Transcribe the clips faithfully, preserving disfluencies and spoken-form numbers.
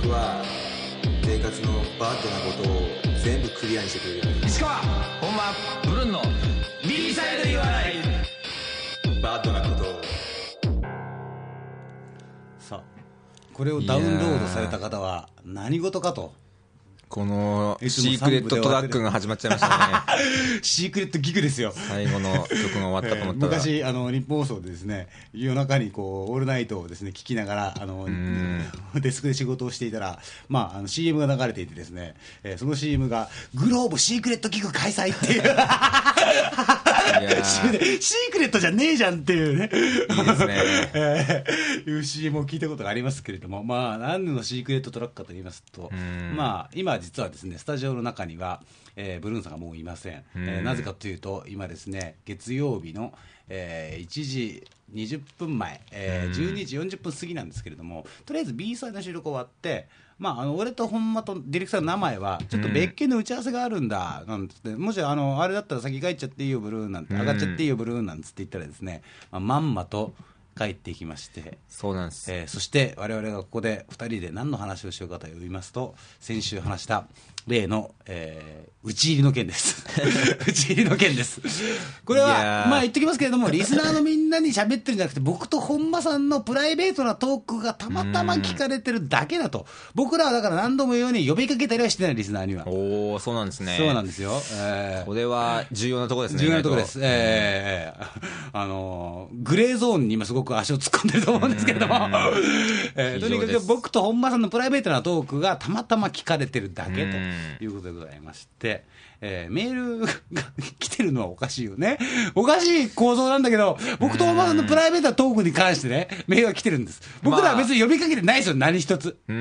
僕は生活のバッドなことを全部クリアにしてくれる石川本間ブルーンの B サイド言わないバッドなことを。 さあこれをダウンロードされた方は何事かと。 このシークレットトラックが始まっちゃいましたねシークレットギグですよ。 最後の曲が終わったと思ったら、 えー、昔あの日本放送でですね夜中にこうオールナイトをですね聞きながらあのデスクで仕事をしていたら、まあ、あの シーエム が流れていてですね、えー、その シーエム がグローブシークレットギグ開催っていうシークレットじゃねえじゃんっていうね、 いいですね、 えー、いう シーエム を聞いたことがありますけれども、まあ、何のシークレットトラックかと言いますと、まあ、今実はですねスタジオの中には、えー、ブルーンさんがもういません、えー、なぜかというと今ですね月曜日の、えー、いちじにじゅっぷんまえ、えー、じゅうにじよんじゅっぷん過ぎなんですけれども、とりあえず B サイドの収録終わって、まあ、あの俺と本間とディレクターの名前はちょっと別件の打ち合わせがあるんだなんつって、もしあのあれだったら先帰っちゃっていいよブルーンなんて、上がっちゃっていいよブルーンなんつって言ったらですね、まあ、まんまと帰ってきまして、 そうなんです、 えー、そして我々がここでふたりで何の話をしようかと言いますと、先週話した例の、えー、打ち入りの件です打ち入りの件です。これはまあ言っときますけれども、リスナーのみんなに喋ってるんじゃなくて僕と本間さんのプライベートなトークがたまたま聞かれてるだけだと。僕らはだから何度も言うように呼びかけたりはしてない、リスナーには。 おお、そうなんですね。 そうなんですよ、えー、 これは重要なところですね。 重要なところです、えー、あのー、グレーゾーンに今すごく足を突っ込んでると思うんですけれども、えー、とにかく僕と本間さんのプライベートなトークがたまたま聞かれてるだけということでございまして、えー、メールが来てるのはおかしいよね。おかしい構造なんだけど、僕と本間さんのプライベートなトークに関してねメールが来てるんです。僕らは別に呼びかけてないですよ、何一つ。うん、うん、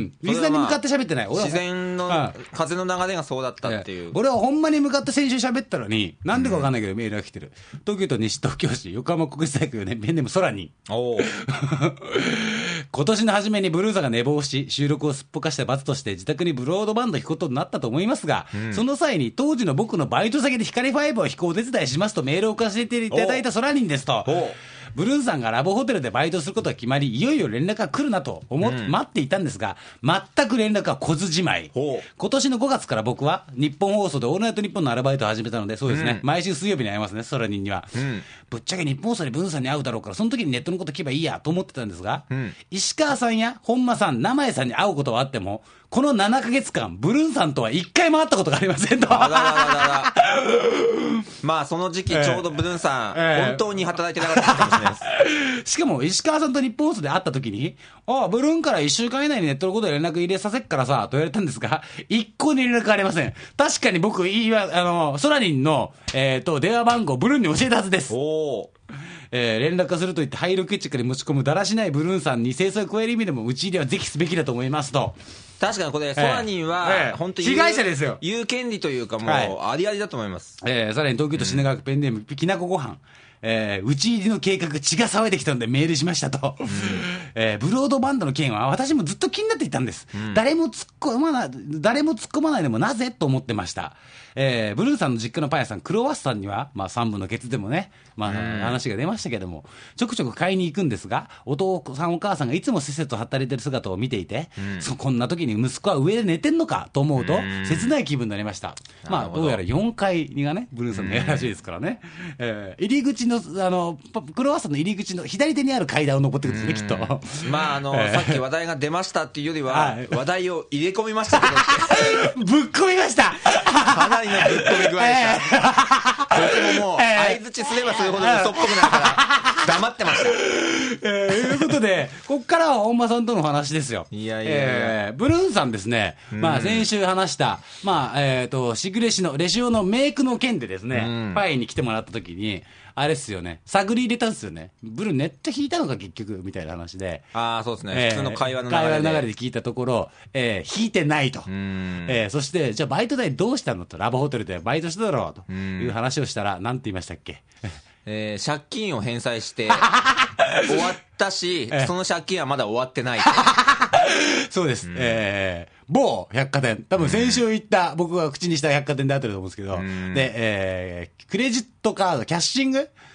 リスナーに向かって喋ってない。 自然の風の流れがそうだったっていう。 俺はほんまに向かって先週喋ったのに、なんでか分かんないけどメールが来てる。東京都西東京市横浜国立大学よねんペンネーム空に。お今年の初めにブルーザが寝坊し収録をすっぽかした罰として自宅にブロードバンド弾くことになったと思いますが、うん、その際に当時の僕のバイト先で光ファイブを弾くお手伝いしますとメールを送らせていただいた空にですと、ブルーンさんがラブホテルでバイトすることが決まり、いよいよ連絡が来るなと思っ、うん、待っていたんですが、全く連絡は来ずじまい。今年のごがつから僕は日本放送でオールナイトニッポンのアルバイトを始めたので、そうですね、うん、毎週水曜日に会いますね、ソラニンには、うん、ぶっちゃけ日本放送でブルーンさんに会うだろうから、その時にネットのこと聞けばいいやと思ってたんですが、うん、石川さんや本間さん、名前さんに会うことはあっても、このななかげつかんブルーンさんとは一回も会ったことがありませんと。あららららまあその時期ちょうどブルーンさん、えー、本当に働いてなかったかもしれないです。 しかも石川さんと日本放送で会った時に、ああブルーンからいっしゅうかん以内にネットのことで連絡入れさせっからさと言われたんですが、一向に連絡ありません。確かに僕いいわ、あのソラニンの、えー、と電話番号ブルーンに教えたはずです。おえー、連絡化すると言ってハイロケチックに持ち込むだらしないブルーンさんに制裁を加える意味でも打ち入れは是非すべきだと思いますと。 確かにこれ、ソラニンは本当に、えー、 被害者ですよ。 言う権利というかもうありありだと思います、 はいえー、さらに東京都品川区ペンネーム、うん、きなこごはん、えー、打ち入りの計画血が騒いできたのでメールしましたと、うんえー、ブロードバンドの件は私もずっと気になっていたんです、うん、誰も突っ込まない誰も突っ込まないでもなぜと思ってました、えー、ブルーさんの実家のパン屋さんクロワッサンには、まあ、さんぶんのケツでもね、まあ、話が出ましたけども、ちょくちょく買いに行くんですが、お父さんお母さんがいつもせっせと働いてる姿を見ていて、うん、そこんな時に息子は上で寝てんのかと思うと切ない気分になりました。まあ、どうやらよんかいがねブルーさんの部屋らしいですからね、えー、入り口のあのクロワッサンの入り口の左手にある階段を登ってくるんですね、きっと。 まああの、えー、さっき話題が出ましたっていうよりは、はい、話題を入れ込みましたけどってぶっ込みましたかなりのぶっ込み具合でした、えー、僕ももう相づちすればするほど嘘っぽくなるから黙ってました、 えー、ということでここからは本間さんとの話ですよ。 いやいやいや、 えー、ブルーンさんですね、まあ、先週話した、まあえー、とシグレシのレシオのメイクの件でですね、パイに来てもらった時にあれっすよね、探り入れたんですよね。ブルーネット引いたのか結局みたいな話で、 ああそうですね、えー、普通の会話の流れで会話の流れで聞いたところ、えー、引いてないと、えー、そしてじゃあバイト代どうしたのと、ラブホテルでバイトしただろうという話をしたら、なんて言いましたっけえー、借金を返済して終わったし、その借金はまだ終わってないそうです、うん、えー、某百貨店、多分先週言った、うん、僕が口にした百貨店であってると思うんですけど、うん、で、えー、クレジットカードキャッシング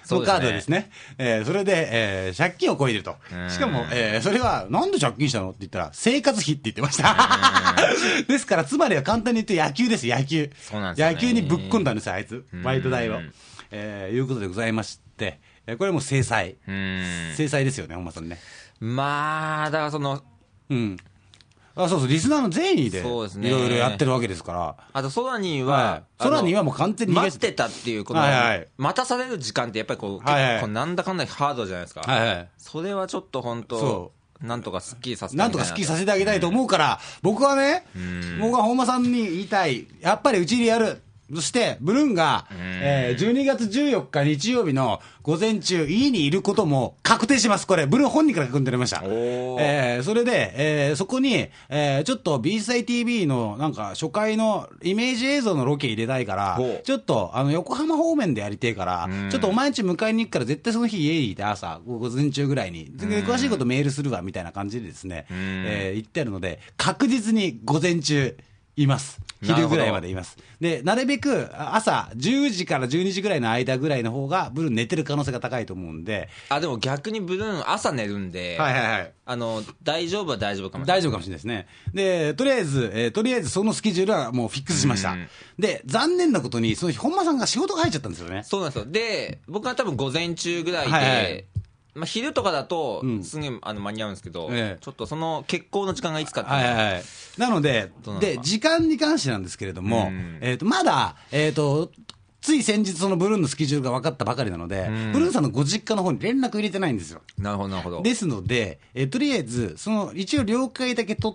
のカードですね。えー、それで、えー、借金をこいでると。しかも、えー、それは、なんで借金したのって言ったら、生活費って言ってました。ですから、つまりは簡単に言って野球です、野球。 そうなんですね。 野球にぶっ込んだんですよ、あいつ。バイト代を。えー、いうことでございまして、これも制裁。制裁ですよね、本間さんね。 まあ、だからその、 うん。あ、そうそう、リスナーの善意で、いろいろやってるわけですから。 あと、ソラニーは、 ソラニーはもう完全に待ってたっていう、この、はいはい、待たされる時間ってやっぱりこう、はいはい、結構なんだかんだハードじゃないですか。はいはい、それはちょっと本当、なんとかスッキリさせてあげたいな。 なんとかスッキリさせてあげたいと思うから、うん、僕はね、僕は本間さんに言いたい。やっぱりうちでやる。そして、ブルーンが、えー、じゅうにがつじゅうよっか日曜日の午前中、家にいることも確定します。これ、ブルーン本人から書くんでありました。えー、それで、えー、そこに、えー、ちょっと ビーサイティービー のなんか初回のイメージ映像のロケ入れたいから、ちょっと、あの、横浜方面でやりてえから、ちょっとお前んち迎えに行くから絶対その日家にいて朝、午前中ぐらいに、詳しいことメールするわ、みたいな感じでですね、えー、言ってあるので、確実に午前中、います。昼ぐらいまでいます。で、なるべく朝じゅうじからじゅうにじぐらいの間ぐらいの方がブルーン寝てる可能性が高いと思うんで。 あ、でも逆にブルーン朝寝るんで、はいはいはい。あの、大丈夫は大丈夫かもしれない。 大丈夫かもしれないですね。で、とりあえず、えー、とりあえずそのスケジュールはもうフィックスしました。で、残念なことに、その日本間さんが仕事が入っちゃったんですよね。 そうなんですよ。で、僕は多分午前中ぐらいで、はいはい、まあ、昼とかだと、すげえ、あの間に合うんですけど、ええ、ちょっとその決行の時間がいつかっていうのは、はいはい、 なので、で、時間に関してなんですけれども、えっと、まだ、えっと、つい先日そのブルーンのスケジュールが分かったばかりなので、ブルーンさんのご実家の方に連絡入れてないんですよ。 なるほど、なるほど。 ですので、えー、とりあえず、その、一応了解だけ取って、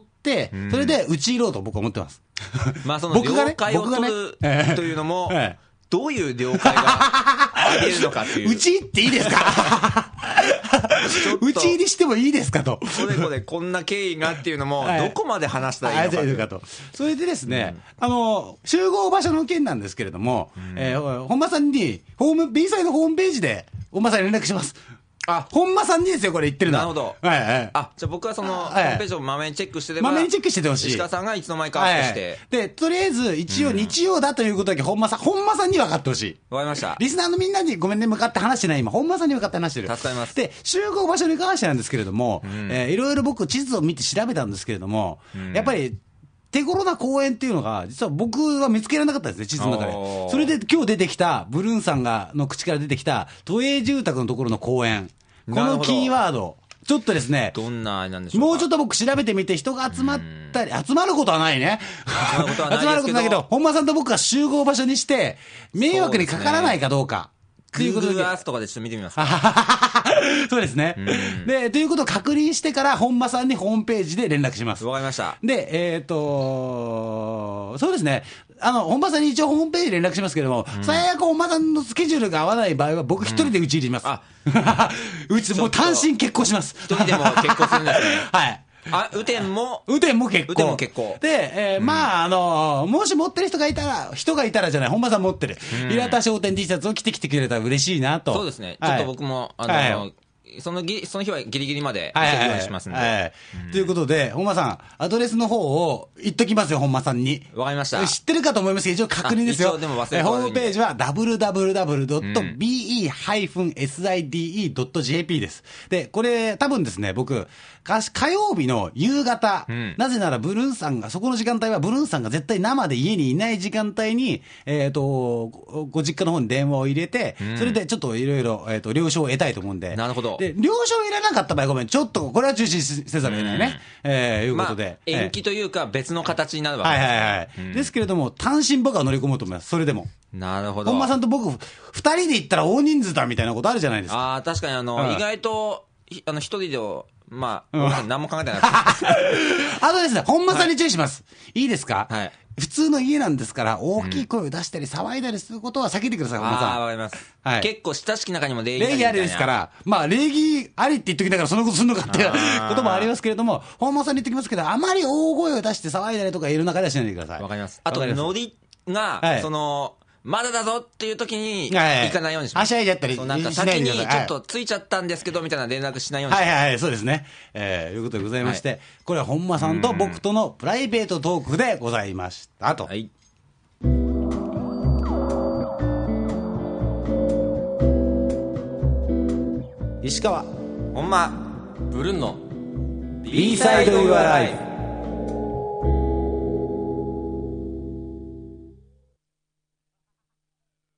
それで、うち入ろうと僕は思ってます。 まあ、その、了解を取るというのも、どういう了解があり得るのかっていう。 うちっていいですかうち入りしてもいいですかと。 これこれこんな経緯がっていうのも、どこまで話したらいいのかというかと。 それでですね、うん、あの、集合場所の件なんですけれども、うん、えー、本間さんに、ホーム、B サイドホームページで、本間さんに連絡します。あ、本間さんにですよ、これ言ってるの。 なるほど。 はいはい。 あ、じゃあ僕はその、ホームページをまめにチェックしてれば。 まめにチェックしててほしい。 石川さんがいつの間にかアップして。 で、とりあえず、一応日曜だということだけ、本間さん、本間さんに分かってほしい。 わかりました。 リスナーのみんなにごめんね、向かって話してない、今。本間さんに向かって話してる。 助かります。 で、集合場所に関してなんですけれども、えー、いろいろ僕、地図を見て調べたんですけれども、やっぱり、手頃な公園っていうのが、実は僕は見つけられなかったんですね、地図の中で。それで今日出てきた、ブルーンさんが、の口から出てきた、都営住宅のところの公園。このキーワード、ちょっとですね、 どんななんでしょうか。 もうちょっと僕調べてみて、人が集まったり、集まることはないね。集まることはないですけど、集まることだけど、本間さんと僕が集合場所にして、迷惑にかからないかどうか。 ということで。Google Earth とかでちょっと見てみますか。 そうですね。で、ということを確認してから、本間さんにホームページで連絡します。 わかりました。 で、えっと、そうですね。あの、本間さんに一応ホームページで連絡しますけれども、うん、最悪本間さんのスケジュールが合わない場合は、僕一人でうち入ります。うん、あうち、もう単身結婚します。 一人でも結婚するんですね。 はい。 あ、雨天も雨天も結構。 雨天も結構。 で、えーうん、まあ、あの、もし持ってる人がいたら、人がいたらじゃない、本間さん持ってる。うん、平田商店 T シャツを着てきてくれたら嬉しいなと。 そうですね。ちょっと僕も、はい、あの、はい、そのぎ、その日はギリギリまで、はいはいはい、しますんで。はいはいうん、ということで、本間さん、アドレスの方を言っときますよ、本間さんに。 わかりました。 知ってるかと思いますけど、一応確認ですよ。 一応でも忘れてホームページは ダブリューダブリューダブリュードットビーイーハイフンエスアイディーイードットジェーピー です。で、これ、多分ですね、僕、火曜日の夕方、うん、なぜならブルーンさんが、そこの時間帯はブルーンさんが絶対生で家にいない時間帯に、えっと、ご実家の方に電話を入れて、うん、それでちょっといろいろ、えっと、了承を得たいと思うんで。 なるほど。 で、了承を入れなかった場合、ごめん、ちょっと、これは中止せざるを得ないね。うん、えー、いうことで。 まあ、延期というか、別の形になるわけです、ね。はいはいはい。うん、ですけれども、単身僕は乗り込もうと思います。それでも。 なるほど。 本間さんと僕、二人で行ったら大人数だみたいなことあるじゃないですか。 ああ、確かにあの、うん、意外と、あの、一人で、まあ、うん、何も考えてない。あとですね、本間さんに注意します。はい、いいですか？ はい。 普通の家なんですから、大きい声を出したり騒いだりすることは避けてください、本間さん。 ああ、わかります。はい。結構親しき中にも礼儀あり。 礼儀ありですから、まあ、礼儀ありって言っときながらそのことするのかっていうこともありますけれども、本間さんに言ってきますけど、あまり大声を出して騒いだりとかいる中ではしないでください。 わかります。あと、ノリが、はい、その、まだだぞっていう時に、行かないようにします。 はしゃいじゃったり。 そう、なんか先にちょっとついちゃったんですけど、みたいな連絡しないようにします。 はいはいはい、そうですね。えー、いうことでございまして、はい、これは本間さんと僕とのプライベートトークでございましたと。はい。 石川ほんまブルンの B サイド Your Life。